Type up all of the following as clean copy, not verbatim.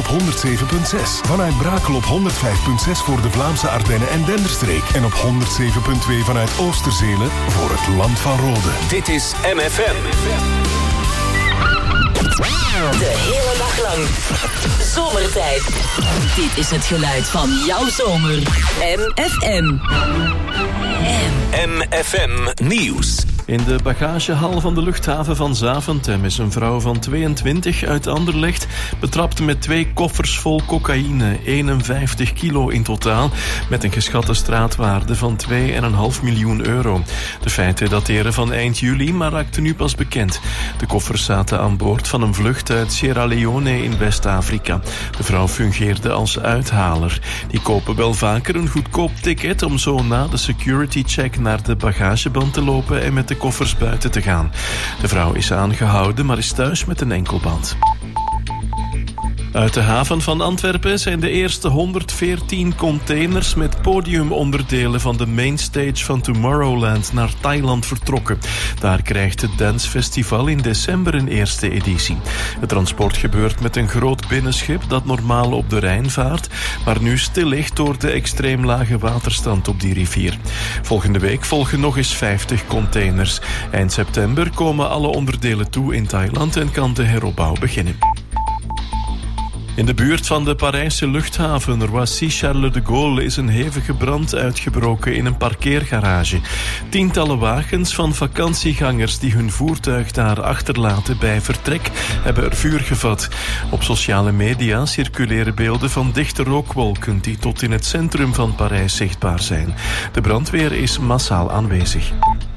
107.6. Vanuit Brakel op 105.6 voor de Vlaamse Ardennen en Denderstreek. En op 107.2 vanuit Oosterzelen voor het Land van Rode. Dit is MFM. De hele dag lang. Zomertijd. Dit is het geluid van jouw zomer. MFM. MFM Nieuws. In de bagagehal van de luchthaven van Zaventem is een vrouw van 22 uit Anderlecht betrapt met 2 koffers vol cocaïne, 51 kilo in totaal, met een geschatte straatwaarde van 2,5 miljoen euro. De feiten dateren van eind juli, maar raakten nu pas bekend. De koffers zaten aan boord van een vlucht uit Sierra Leone in West-Afrika. De vrouw fungeerde als uithaler. Die kopen wel vaker een goedkoop ticket om zo na de security check naar de bagageband te lopen en met de koffers buiten te gaan. De vrouw is aangehouden, maar is thuis met een enkelband. Uit de haven van Antwerpen zijn de eerste 114 containers met podiumonderdelen van de mainstage van Tomorrowland naar Thailand vertrokken. Daar krijgt het dancefestival in december een eerste editie. Het transport gebeurt met een groot binnenschip dat normaal op de Rijn vaart, maar nu stil ligt door de extreem lage waterstand op die rivier. Volgende week volgen nog eens 50 containers. Eind september komen alle onderdelen toe in Thailand en kan de heropbouw beginnen. In de buurt van de Parijse luchthaven Roissy-Charles de Gaulle is een hevige brand uitgebroken in een parkeergarage. Tientallen wagens van vakantiegangers die hun voertuig daar achterlaten bij vertrek hebben er vuur gevat. Op sociale media circuleren beelden van dichte rookwolken die tot in het centrum van Parijs zichtbaar zijn. De brandweer is massaal aanwezig.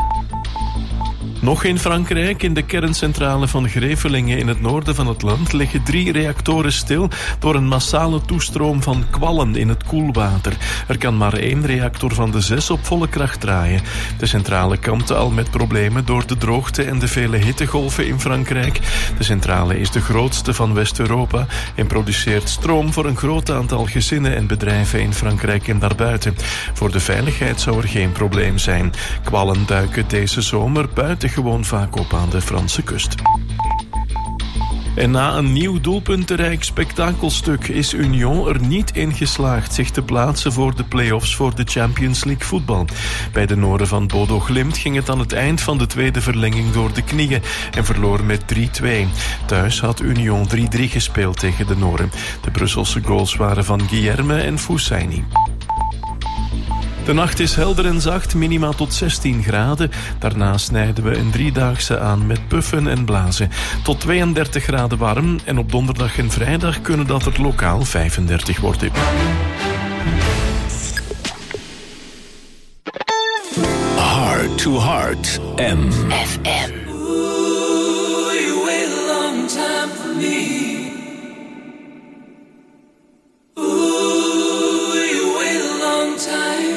Nog in Frankrijk, in de kerncentrale van Grevelingen in het noorden van het land, liggen 3 reactoren stil door een massale toestroom van kwallen in het koelwater. Er kan maar 1 reactor van de 6 op volle kracht draaien. De centrale kampte al met problemen door de droogte en de vele hittegolven in Frankrijk. De centrale is de grootste van West-Europa en produceert stroom voor een groot aantal gezinnen en bedrijven in Frankrijk en daarbuiten. Voor de veiligheid zou er geen probleem zijn. Kwallen duiken deze zomer buitengewoon vaak op aan de Franse kust. En na een nieuw doelpuntenrijk spektakelstuk is Union er niet in geslaagd zich te plaatsen voor de play-offs voor de Champions League voetbal. Bij de Noren van Bodo Glimt ging het aan het eind van de tweede verlenging door de knieën en verloor met 3-2. Thuis had Union 3-3 gespeeld tegen de Noren. De Brusselse goals waren van Guilherme en Foussaini. De nacht is helder en zacht, minima tot 16 graden. Daarna snijden we een 3-daagse aan met puffen en blazen. Tot 32 graden warm en op donderdag en vrijdag kunnen dat er lokaal 35 worden. Heart to Heart, FM. Ooh, you wait a long time for me. Ooh, you wait a long time.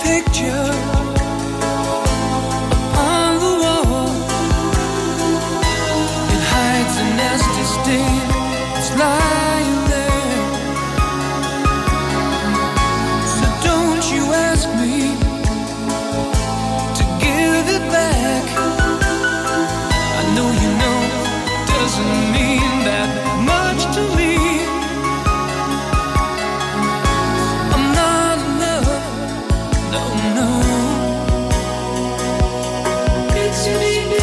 picture on the wall. It hides a nasty stain. It's lying there. So don't you ask me to give it back. I know you know it doesn't mean that much to me. I'm not in love, no, no. It's me.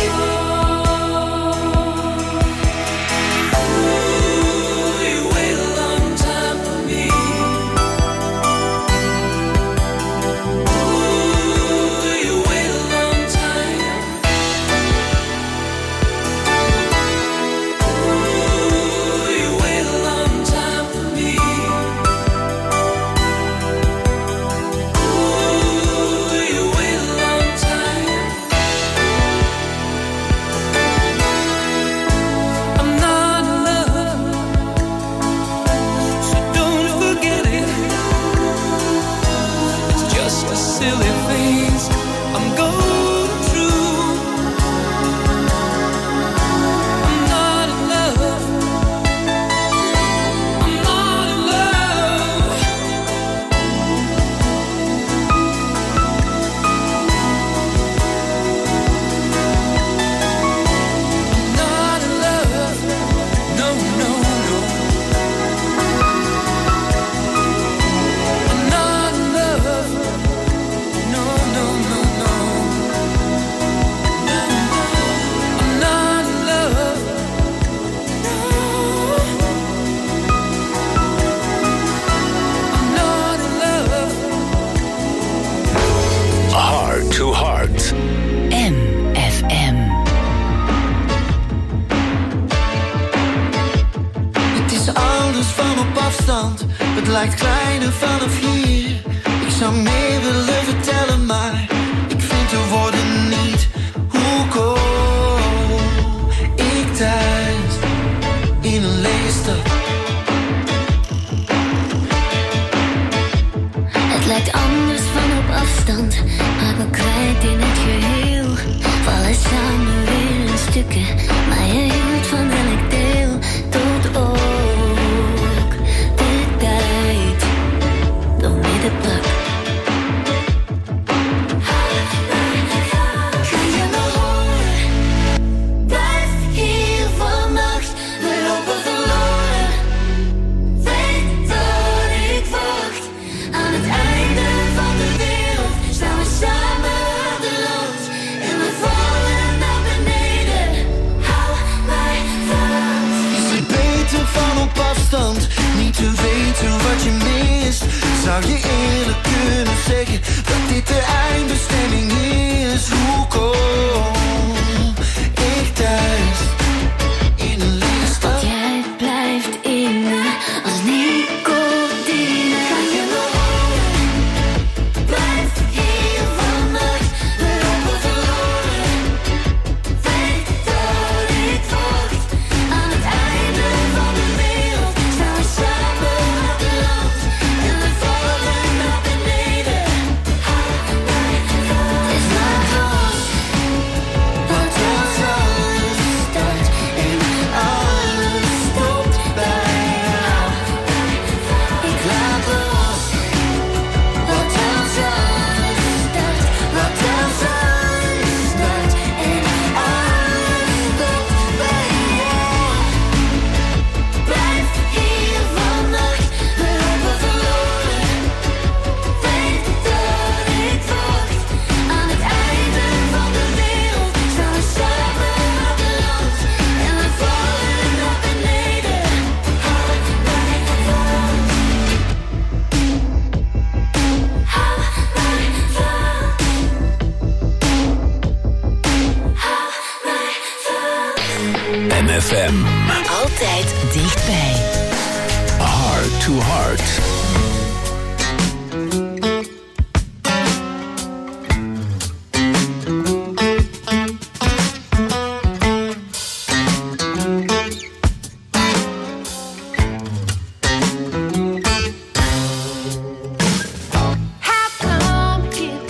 Het lijkt kleiner vanaf hier. Ik zou meer willen vertellen, maar ik vind de woorden niet. Hoe kom ik thuis in een lege stad? Het lijkt anders van op afstand, maak me kwijt in het geheel. Vallen samen weer in stukken, maar je hield van elk deel. Tot ook de tijd door middenpak. Kan je me horen? Blijf hier vannacht, we lopen verloren. Weet dat ik wacht. Aan het einde van de wereld staan we samen aan de rand. En we vallen naar beneden. Hou mij vast. Is het beter van op afstand? Niet te weten wat je mist. Zou je eerlijk kunnen zeggen dat dit de eindbestemming is? Hoe kom ik thuis in een lege stad? Jij blijft in me als nicotine. Kan je me horen? Blijf hier vannacht, we lopen verloren. Weet dat ik wacht. Aan het einde van de wereld staan we samen aan de rand. En we vallen naar beneden. Hou mij vast. Is maar los. Wat als alles start en alles stopt bij jou. Ik laat los. Wat als alles start, wat als alles start en alles stopt bij jou. Blijf hier vannacht, we lopen verloren. Weet dat ik wacht. Aan het einde van de wereld staan we samen aan de rand. En we vallen naar beneden. Hou mij vast. Hou mij vast. Hou mij vast. MFM. Altijd dichtbij. Heart to Heart. How come you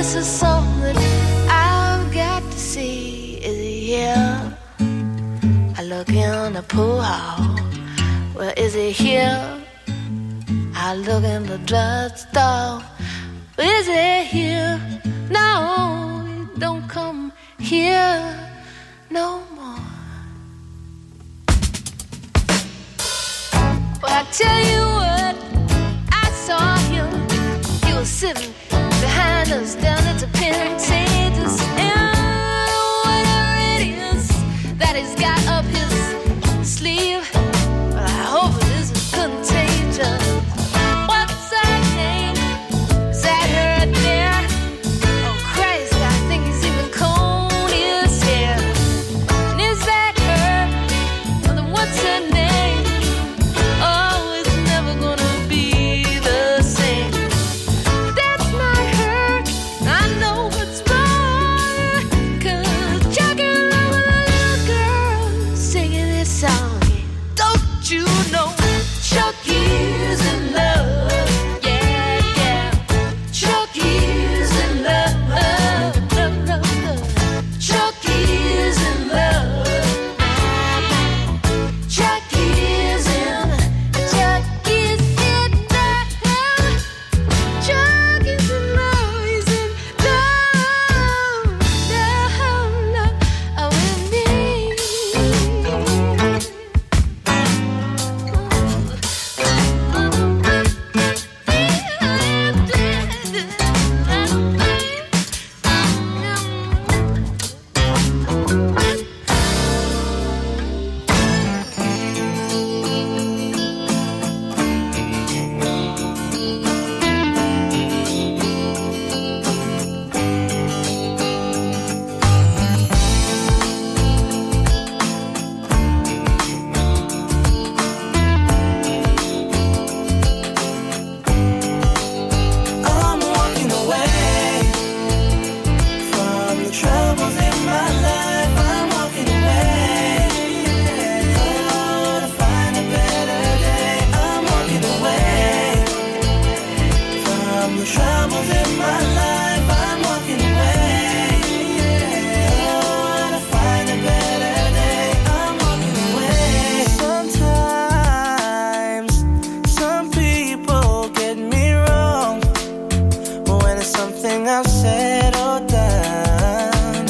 this is something that I've got to see. Is he here? I look in the pool hall. Well, is he here? I look in the drugstore. Is he here? No, he don't come here no more. Well, I tell you what, I saw him. He was sitting behind us down at the Pantages. And whatever it is that he's got up his sleeve, well, I hope it isn't contagious. What's her name? Is that her there? Oh Christ, I think he's even combed his hair. And is that her? Well, then what's her name? Oh, it's never gonna be the same. That's not her. I know what's wrong. 'Cause jogging along with a little girl singing this song. Don't you know Chucky's in love? Yeah, yeah. Chucky's in love. Love, love, love. Chucky's in love. Chucky's in love. Chucky's in love. Chucky's in love. He's in love. Love, love with me. I'm walking away from the troubles in my life. I'm walking away, oh, to find a better day. I'm walking away from the troubles in my life. I'm walking away, oh, to find a better day. I'm walking away. Sometimes some people get me wrong, but when it's something I've said or done,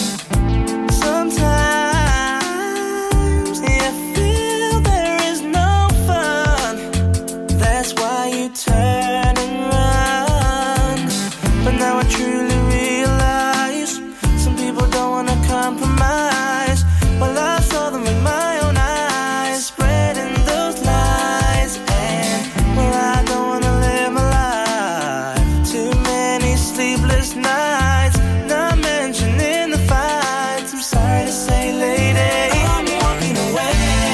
sometimes you feel there is no fun. That's why you turn and run. But now I truly realize some people don't wanna compromise. Well, I saw them with my own eyes, spreading those lies. And well, I don't wanna live my life. Too many sleepless nights, not mentioning the fights. I'm sorry to say, lady, I'm walking away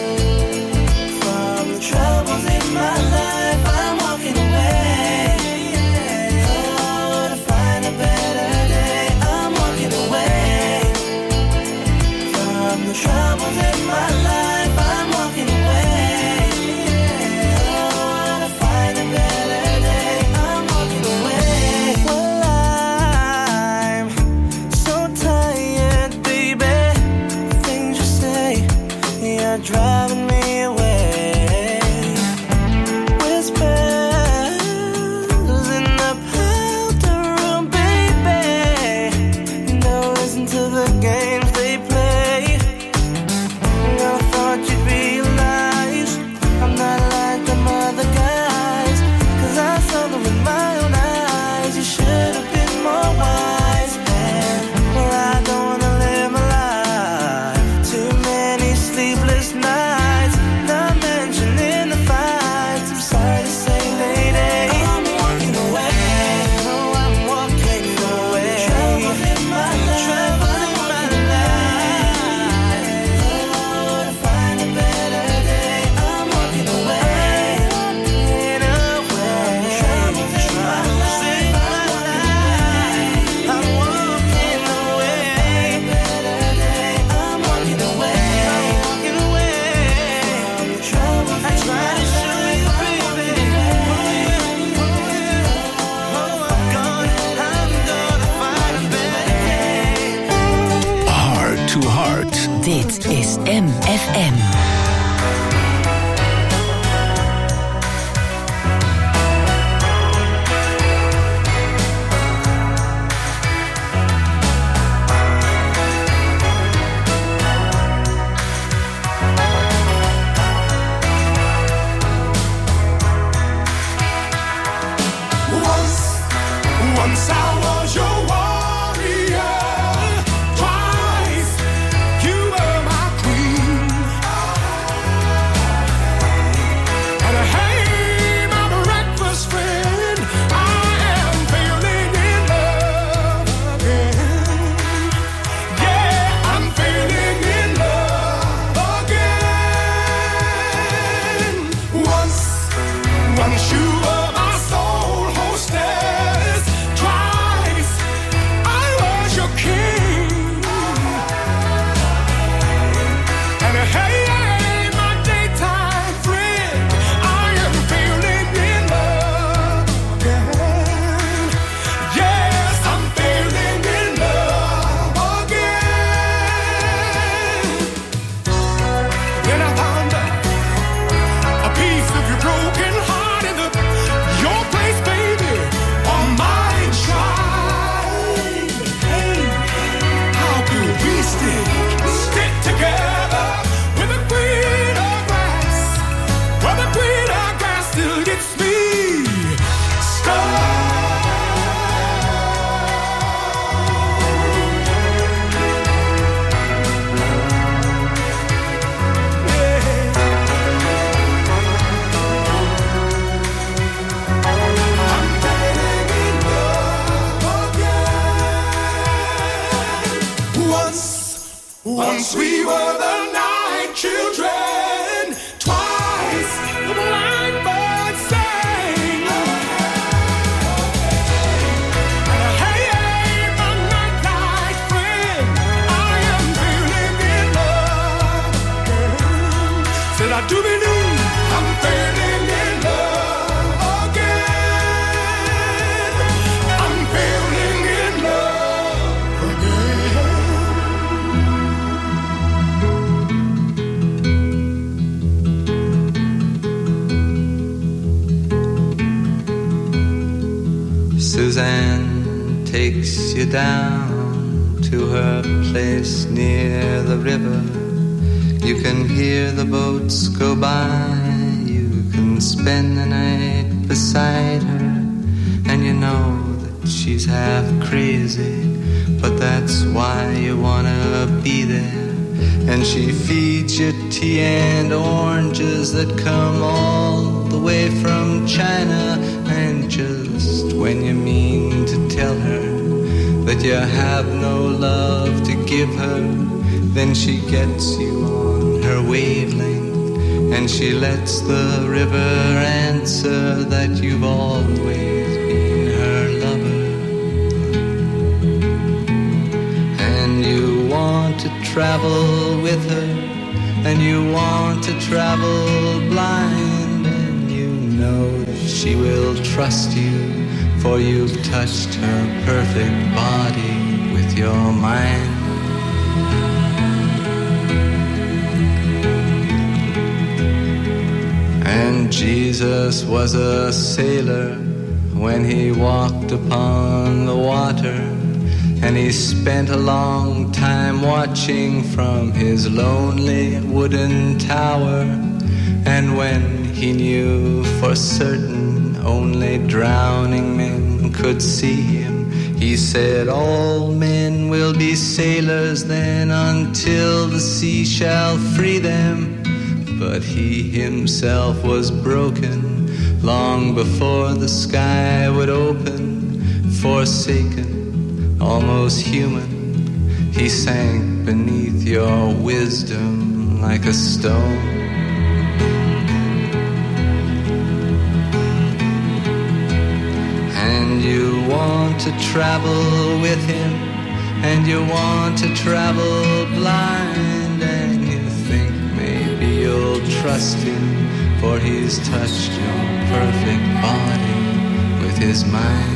from the troubles in my life. I'm walking away, oh, to find a better day. I'm walking away from the troubles in my life. I'm walking away, oh, to find a better day. I'm walking away. Well, I Dit is MFM. Once I was your warrior, twice you were my queen. And hey, my breakfast friend, I am feeling in love again. Yeah, I'm feeling in love again. Once you were my soul hostess, twice I was your king. And hey, my daytime friend, I am feeling in love again. Yes, I'm feeling in love again. Then I found a piece of your broken heart in your place, baby, on my shrine. Hey, how could we stick together with a greener grass? Well, the greener grass still gets me stuck. Once we were the night children, twice the blackbird sang. And hey, my night friend, I am feeling in love again. Said I do believe I'm feeling in love again. I'm feeling in love again. Suzanne takes you down to her place near the river. You can hear the boats go by. You can spend the night beside her. And you know that she's half crazy, but that's why you wanna be there. And she feeds you tea and oranges that come all the way from China. And just when you mean to tell her that you have no love to give her, then she gets you on her wavelength, and she lets the river answer that you've always been her lover. And you want to travel with her, and you want to travel blind, and you know that she will trust you, for you've touched her perfect body with your mind. And Jesus was a sailor when he walked upon the water, and he spent a long time watching from his lonely wooden tower. And when he knew for certain only drowning men could see him, he said, all men will be sailors then until the sea shall free them. But he himself was broken long before the sky would open. Forsaken, almost human, he sank beneath your wisdom like a stone. And you want to travel with him, and you want to travel blind, and you think maybe you'll trust him, for he's touched your perfect body with his mind.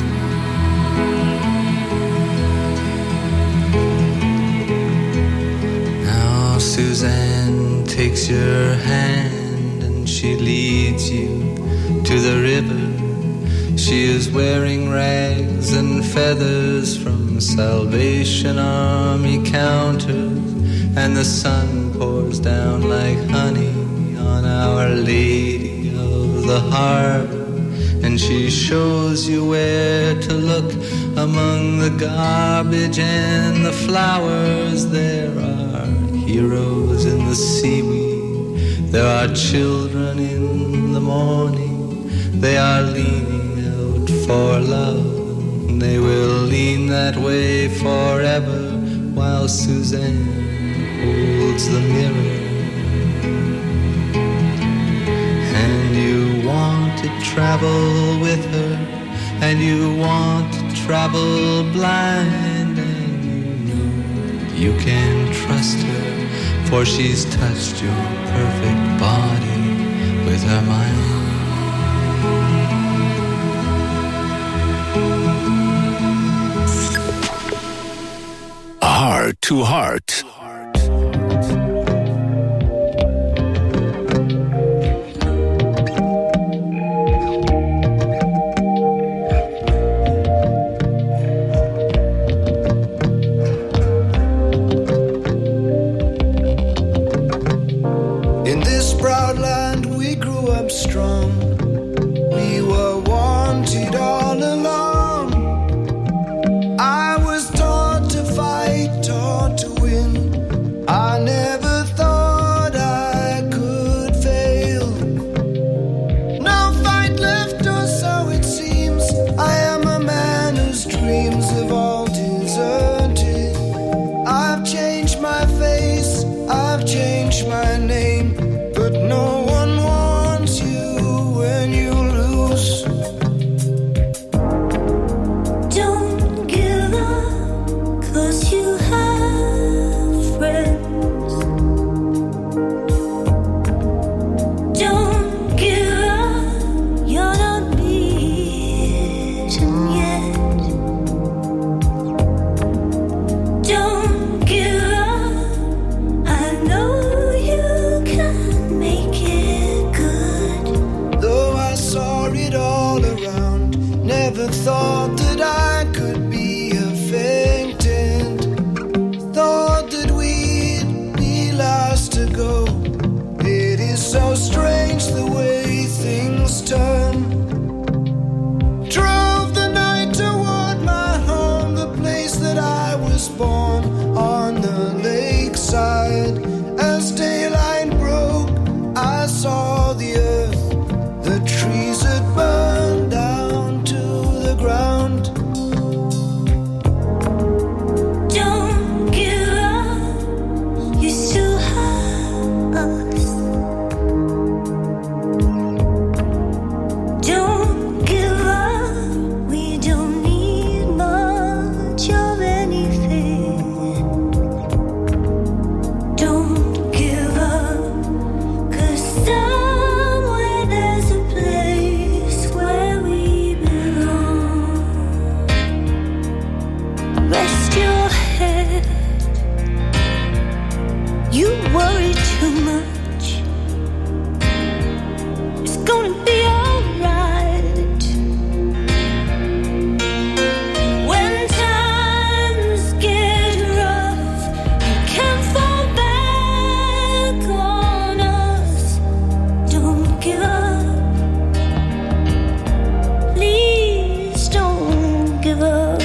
takes your hand and she leads you to the river. She is wearing rags and feathers from Salvation Army counters, and the sun pours down like honey on Our Lady of the Harbor. And she shows you where to look among the garbage and the flowers. There are heroes in the seaweed, there are children in the morning. They are leaning out for love, and they will lean that way forever while Suzanne holds the mirror. And you want to travel with her, and you want to travel blind, and you know you can trust her, for she's touched your perfect body with her mind. Heart to Heart. In this proud land we grew up strong. We were wanted all along. I was taught to fight, taught to win. I never thought I could fail. No fight left, or so it seems. I am a man whose dreams have all deserted. I've changed my face, I've changed my name, but no one wants you when you lose. Don't give up, 'cause you have friends. Don't give up, you're not beaten yet. Don't give up, I know you can make it good. Though I saw it all around, never thought that I could be a faintant. Thought that we'd be last to go. It is so strange the way things turn. Drove the night toward my home, the place that I was born, on the lakeside. As daylight broke, I saw the earth. The trees had burned down to the ground. Don't give up, you still have us. Don't give up, we don't need much of anything. Don't give up, 'cause somewhere there's a place where we belong. Rest your head, you worry too much. It's gonna be alright. When times get rough, you can't fall back on us. Don't give up, please don't give up.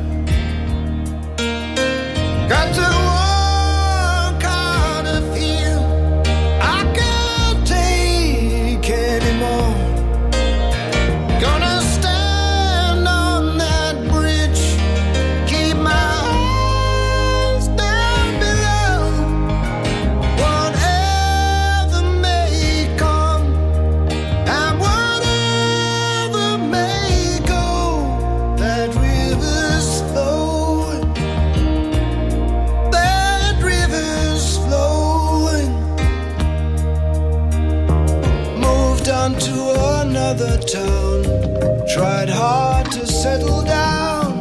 Got to walk out of here. I can't take anymore. Gonna stand on that bridge, keep my eyes down below. Whatever may come and whatever may go, that river's flowing. That river's flowing. Moved on to another town. Tried hard to settle down.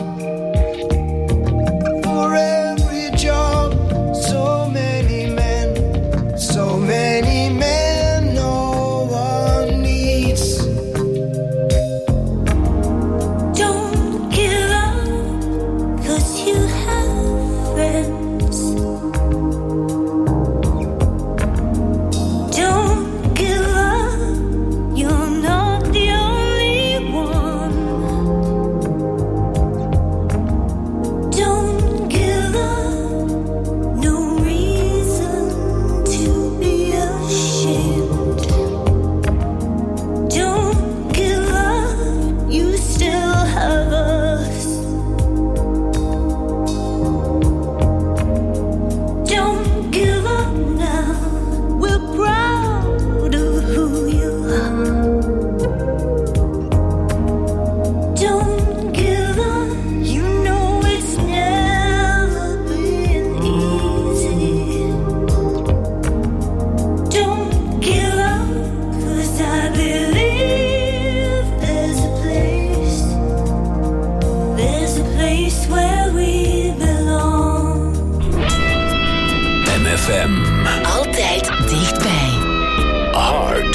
For every job, so many men, so many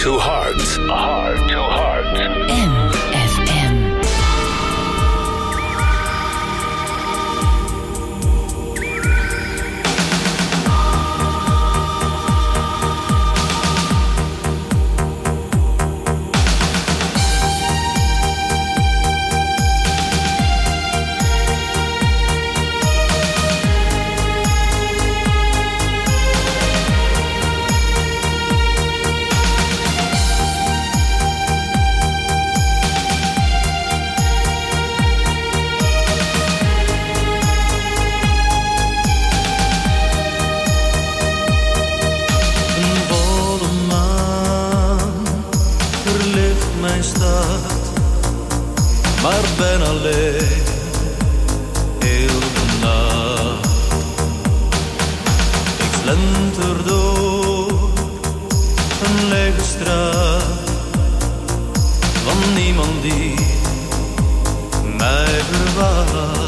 to Heart. Heart to Heart. NFM. Maar ben alleen heel de nacht. Ik slenter door een lege straat van niemand die mij verwacht.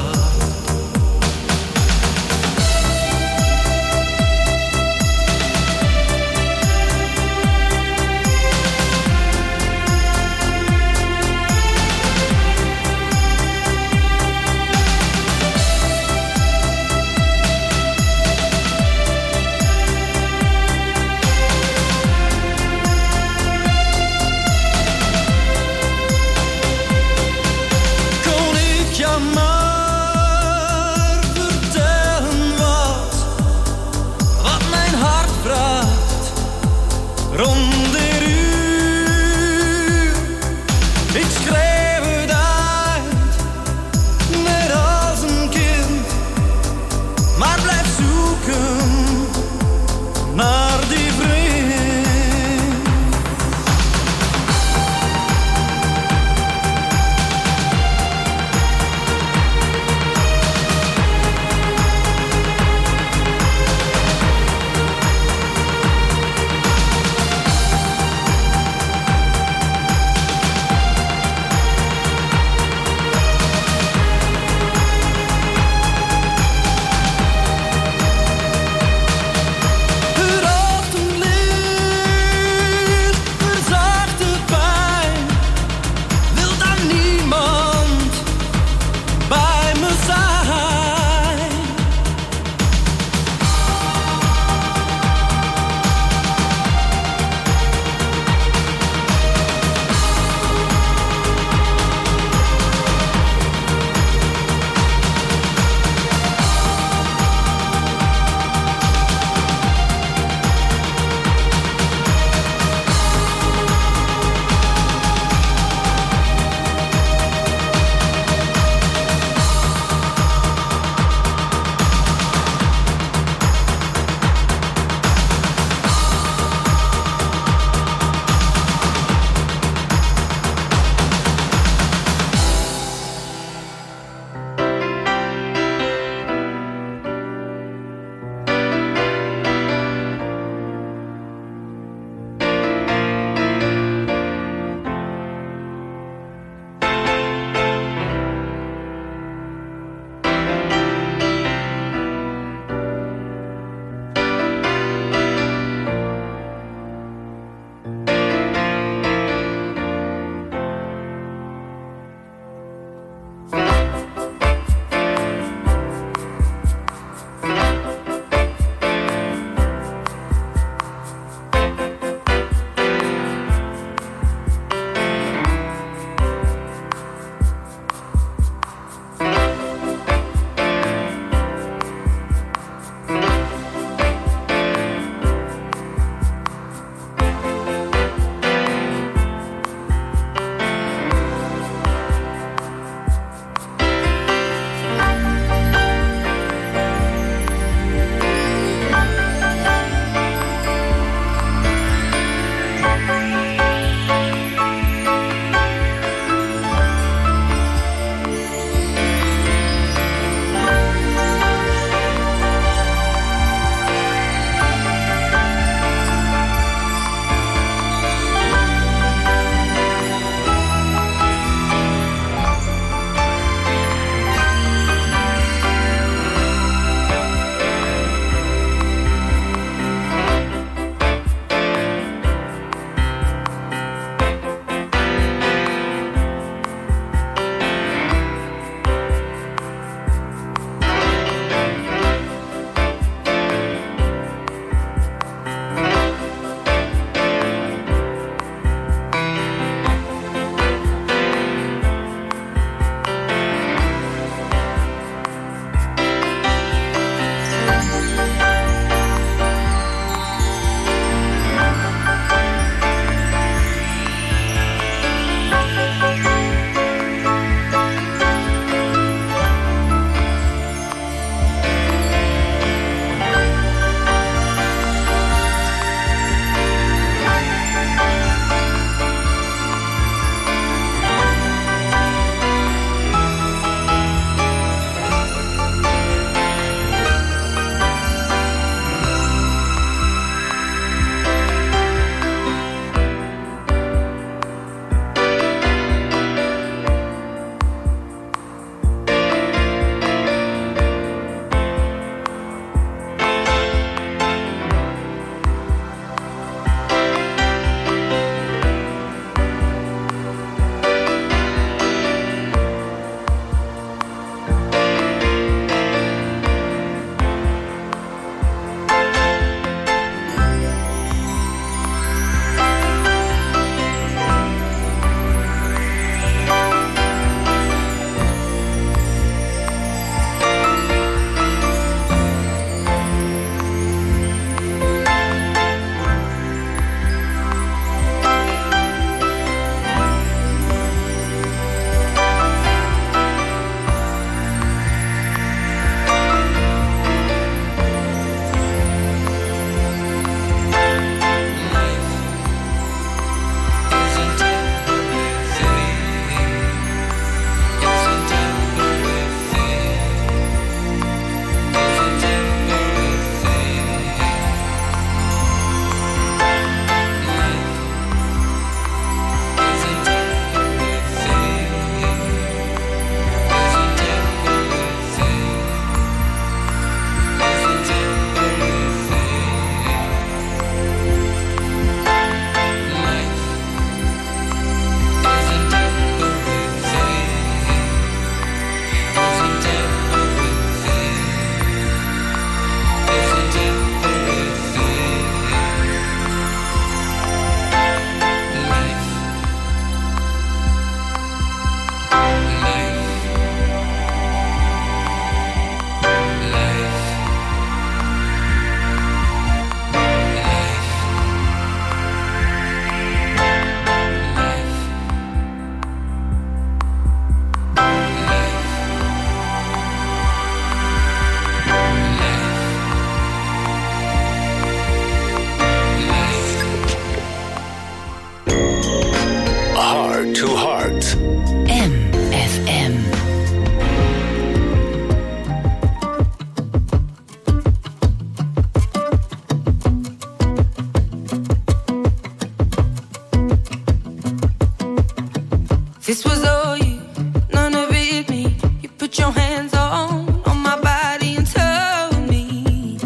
This was all you, none of it me. You put your hands on my body and told me.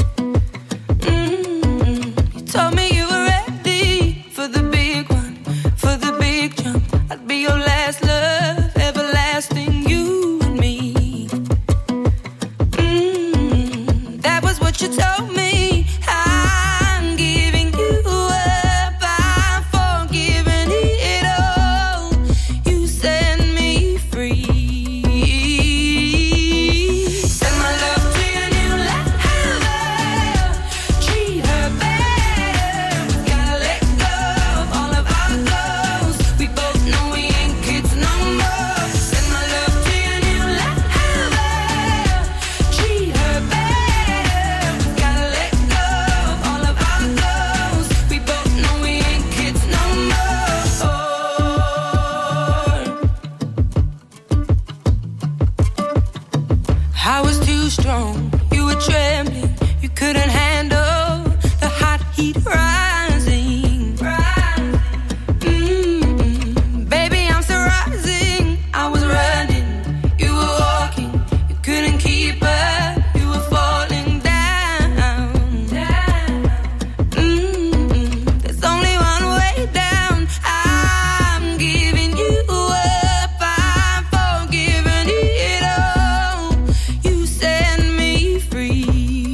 You told me you were ready for the big one, for the big jump. I'd be your last love, everlasting, you and me. That was what you told me. I'm giving you up, I'm forgiving it all. You set me free. Send my love to your new lover. Treat her better. Gotta let go of all of our goals. We both know we ain't kids no more. Send my love to your new lover. Treat her better. Gotta let go of all of our goals. We both know we ain't kids no more. I was too strong, you were trembling, you couldn't handle the hot heat rising. Baby, I'm still rising. I was running, you were walking, you couldn't keep up, you were falling down. There's only one way down. I'm giving you up, I'm forgiving it all. You set me free.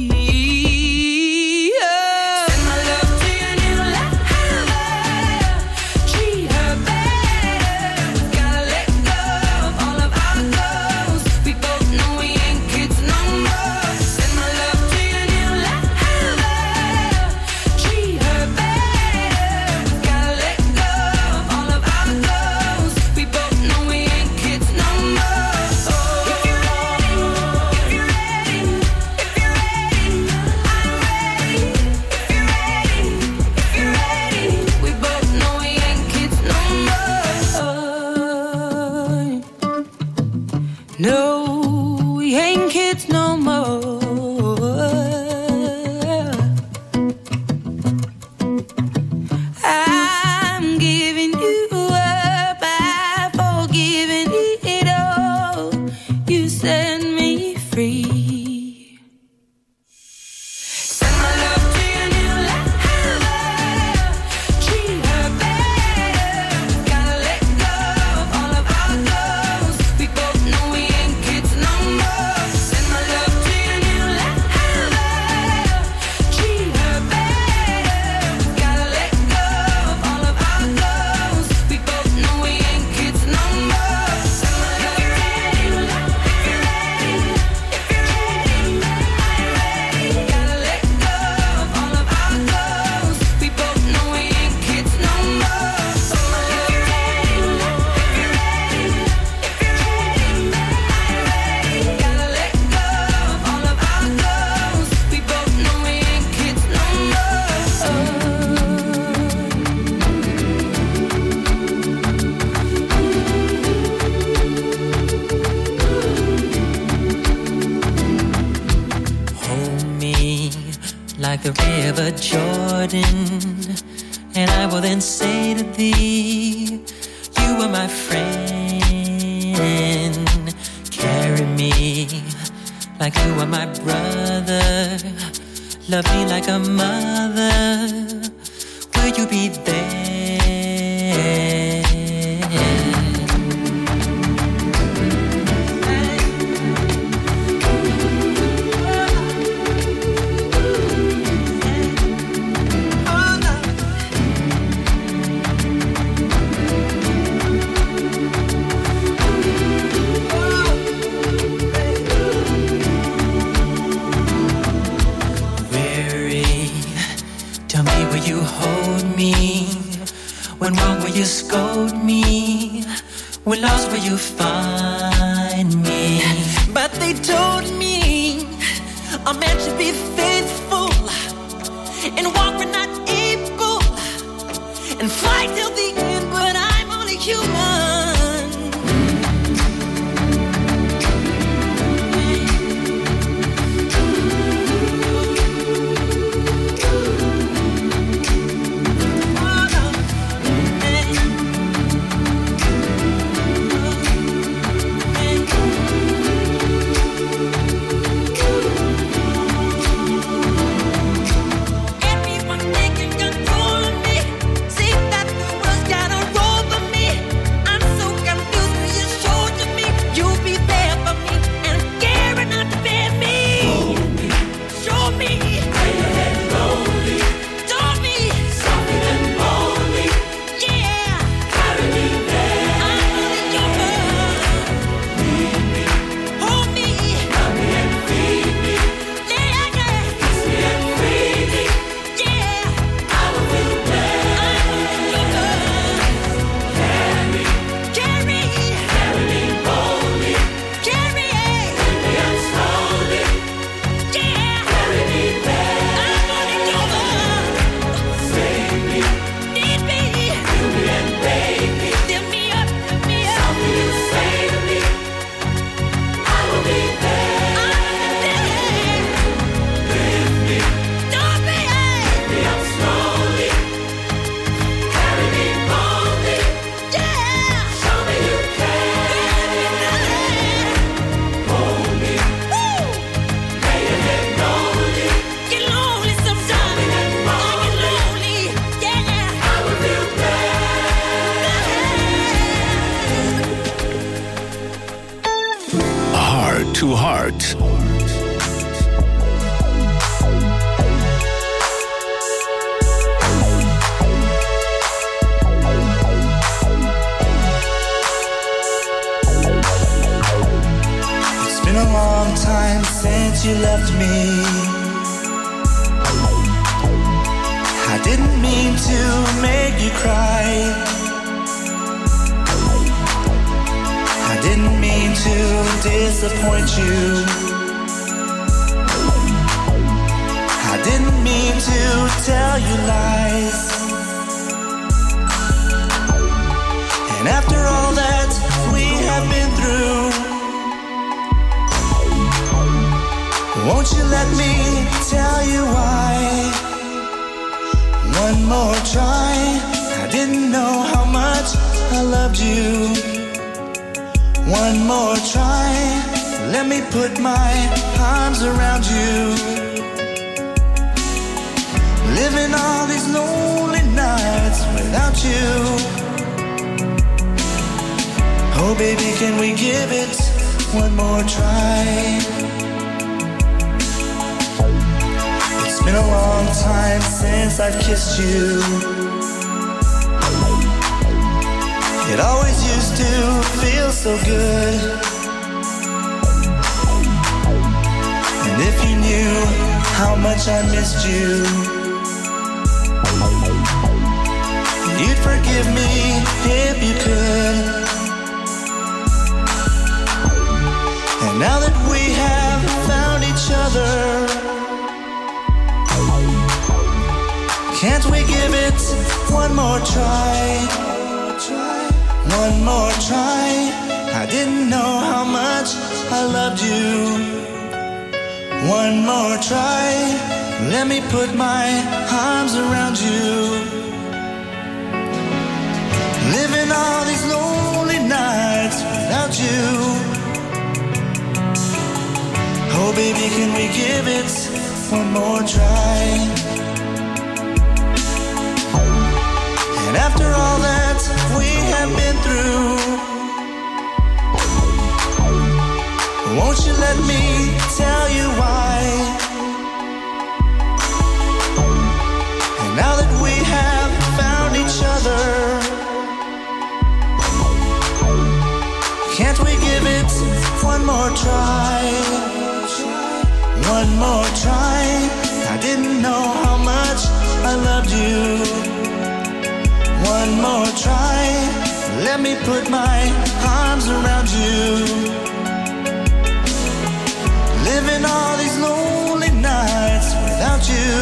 Send my love to your new lover. Treat her better. Gotta let go of all of our goals. We both know we ain't kids no more. Send my love to your new lover. Treat her better. Gotta let go of all of our goals. We both know we ain't kids no more. If you're ready, if you're ready, if you're ready, I'm ready. If you're ready, if you're ready, we both know we ain't kids no more. No, we ain't kids no more. I'm giving you up, I'm forgiving it all. You set me free. Send my love to your new lover. Treat her better. Gotta let go of all of our goals. We both know we ain't kids no more. Send my love to your new lover. Treat her better. Gotta let go of all of our goals. We both know we ain't kids no more. Send my love to your new lover. If you're ready, if you're ready, I'm ready. Gotta let go of all of our goals. We both know we ain't kids no more. If you're ready, if you're ready, if you're ready, I'm ready. Gotta let go of all of our goals. We both know we ain't kids no Hold me like the river Jordan, and I will then say to thee, you are my friend. Carry me like you are my brother. Love me like a mother. Will you be there? Tell me, will you hold me? When wrong, will you scold me? When lost, will you find me? But they told me a man should be faithful and walk when not able and fight till the end, but I'm only human. Heart. It's been a long time since you left me. I didn't mean to make you cry. I didn't mean to disappoint you. I didn't mean to tell you lies. And after all that we have been through, won't you let me tell you why? One more try. I didn't know how much I loved you. One more try. Let me put my arms around you. Living all these lonely nights without you. Oh baby, can we give it one more try? It's been a long time since I've kissed you. It always used to feel so good. And if you knew how much I missed you, you'd forgive me if you could. And now that we have found each other, can't we give it one more try? One more try. I didn't know how much I loved you. One more try. Let me put my arms around you. Living all these lonely nights without you. Oh baby, can we give it one more try? And after all that we have been through, won't you let me tell you why? And now that we have found each other, can't we give it one more try? One more try. I didn't know how much I loved you. One more try. Let me put my arms around you. Living all these lonely nights without you.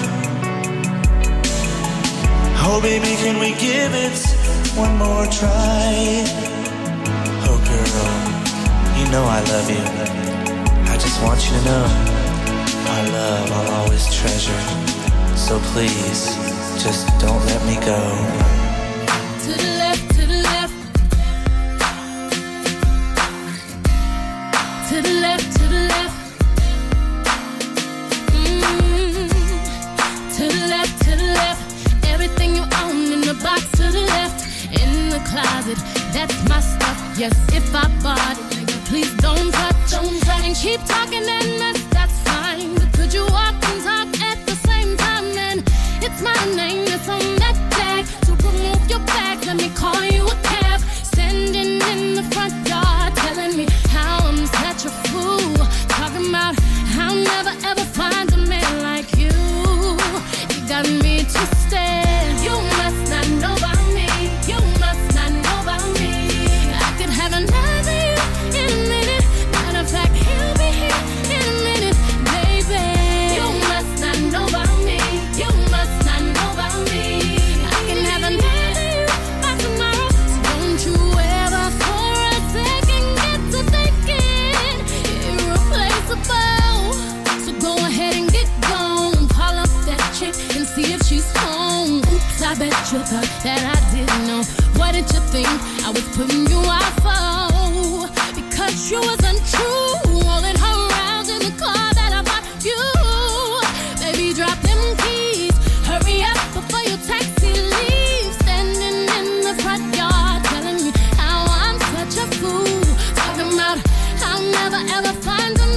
Oh baby, can we give it one more try? Oh girl, you know I love you. I just want you to know our love I'll always treasure. So please, just don't let me go. To the left, to the left. To the left, to the left. To the left, to the left. Everything you own in the box to the left. In the closet, that's my stuff. Yes, if I bought it, nigga, please don't touch. And keep talking and that's fine. But could you walk and talk at the same time? Then it's my name that's on that tag. To remove your bag, let me call you a cab. Standing in the front yard, telling me how I'm such a fool. Talking about I'll never ever find a man like you. You got me twisted. You must not know about me. You must not know about me. I could have another you in a minute. Matter of fact, he'll be here in a minute, baby. You must not know about me. You must not know about me. I can have another you by tomorrow. So don't you ever for a second get to thinking irreplaceable. So go ahead and get gone. Call up that chick and see if she's home. Oops, I bet you thought that I didn't know. What did you think I was putting you out for? Because you was untrue. Rolling her around in the car that I bought you. Baby, drop them keys. Hurry up before your taxi leaves. Standing in the front yard telling me how I'm such a fool. Talking about I'll never ever find a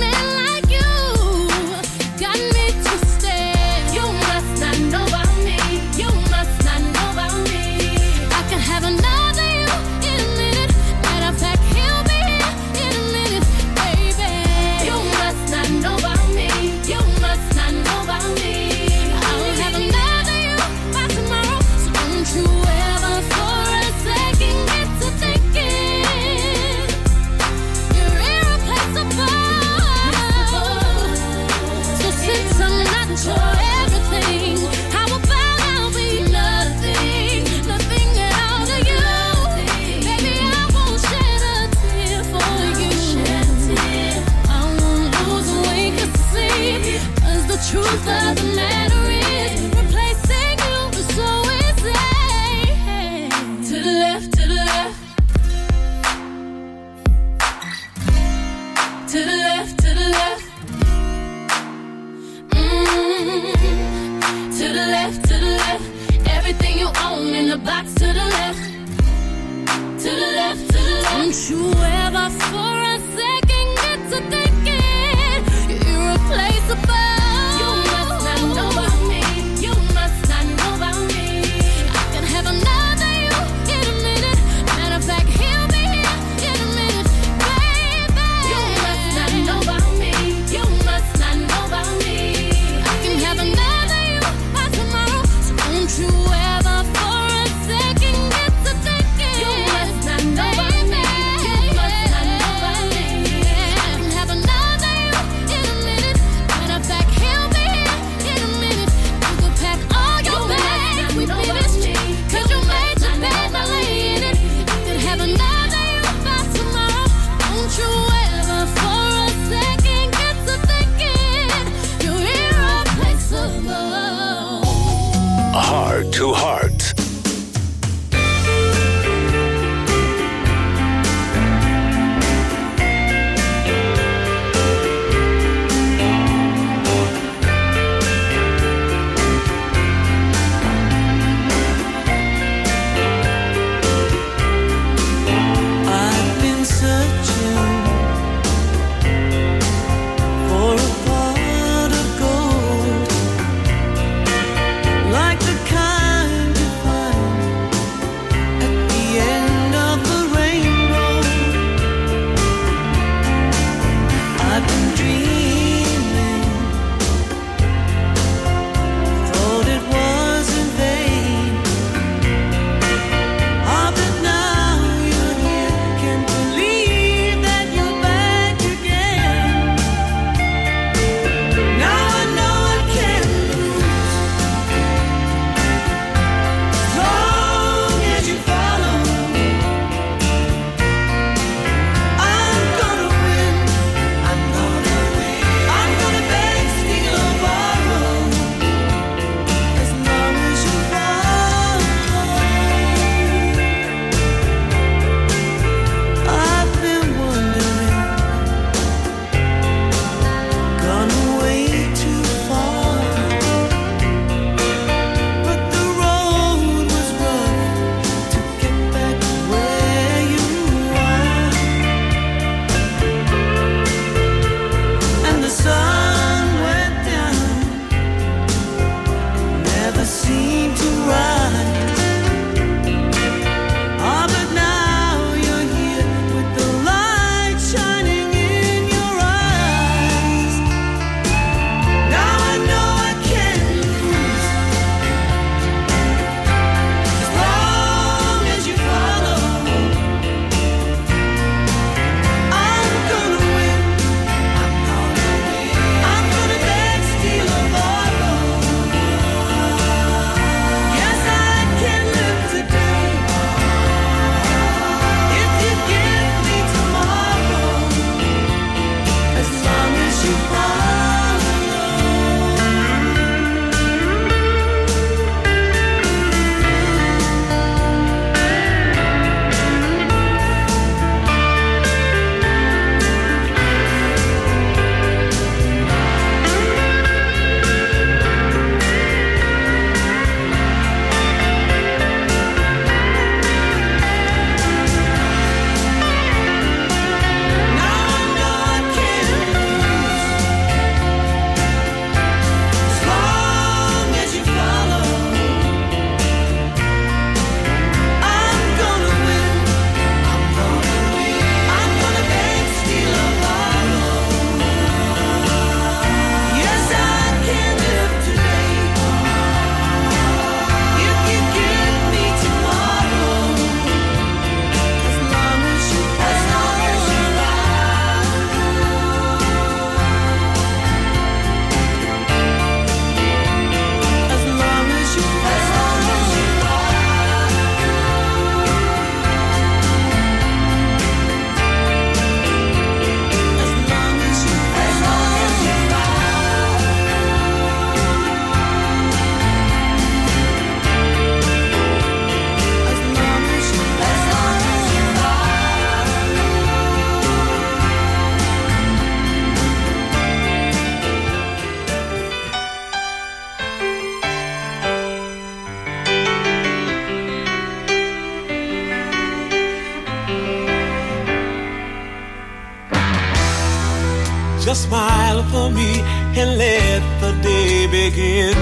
smile for me and let the day begin.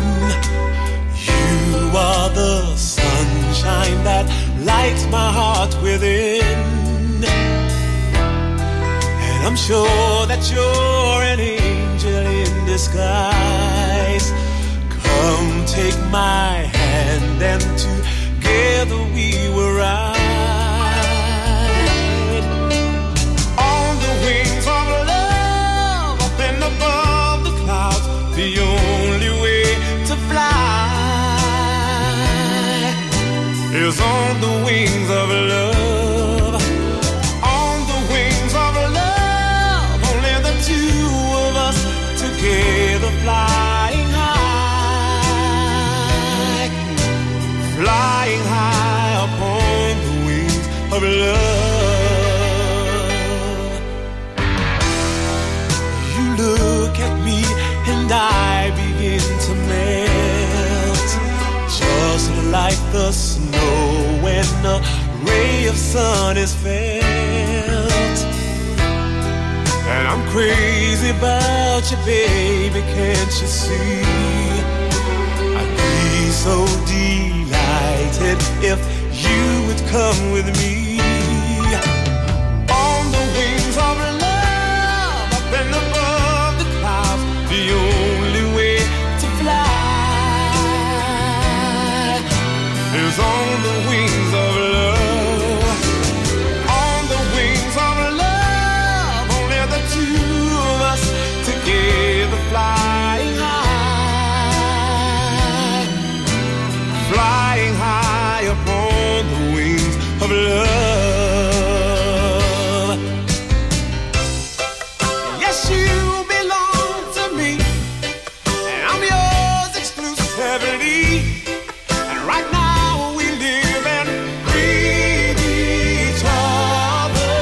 You are the sunshine that lights my heart within. And I'm sure that you're an angel in disguise. Come take my hand and together we will ride on the wings of love up and above the clouds. The only way to fly is on the wings of love. On the wings of love, only the two of us together flying high, flying high upon the wings of love. You look at me and I begin to melt, just like the snow when a ray of sun is felt. And I'm crazy about you, baby, can't you see? I'd be so delighted if you would come with me. On the wings of love, up and above the clouds, the only way to fly is on the wings of love. On the wings of love, only the two of us together flying high, flying high upon the wings of love. Yes, you belong to me, and I'm yours exclusively. And right now we live and breathe each other,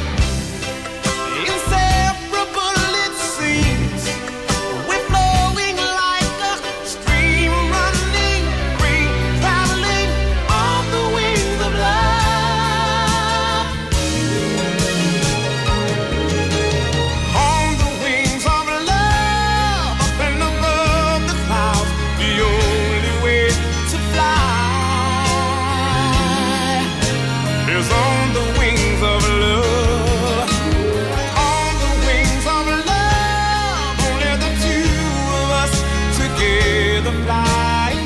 inseparable it seems. We're flowing like a stream, running free, traveling on the wings of love. On the wings of love, up and above the clouds, the only way to fly is on the wings of love. On the wings of love, only the two of us together flying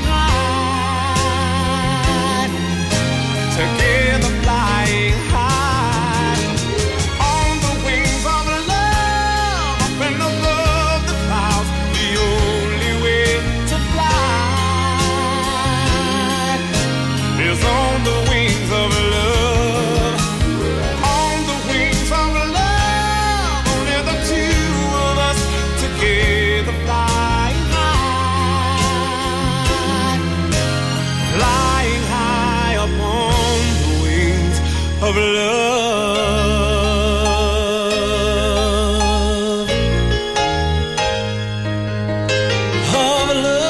high, together flying high. On the wings of love, up and above the clouds, the only way to fly is on the wings of love. On the wings of love, only the two of us together flying high, flying high upon the wings of love, of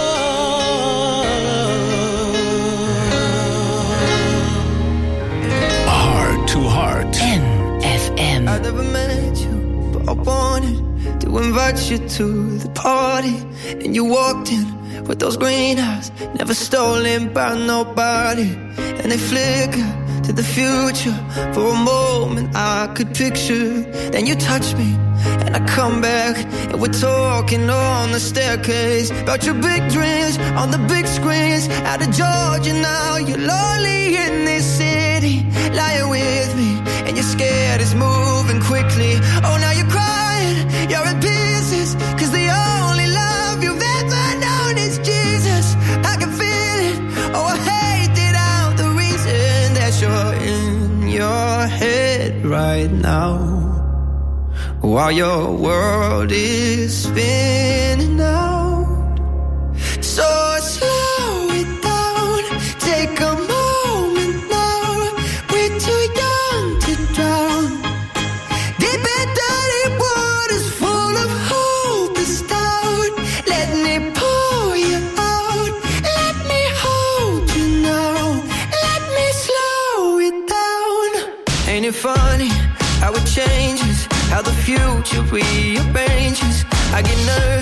love. Heart to Heart. NFM. I never met you, but I wanted to invite you to the party. And you walked in with those green eyes, never stolen by nobody. And they flicker to the future. For a moment I could picture. Then you touch me and I come back, and we're talking on the staircase about your big dreams on the big screens. Out of Georgia now, you're lonely in this city, lying with me, and you're scared it's moving quickly. Oh, now you're crying, you're in pieces, 'cause the only love you've ever known is Jesus. I can feel it, oh I hate it out, the reason that you're in your head right now, while your world is spinning out. So slow it down, take a moment now. We're too young to drown. Deep and dirty waters full of hope is down. Let me pour you out. Let me hold you now. Let me slow it down. Ain't it funny how it changes, how the future rearranges? I get nervous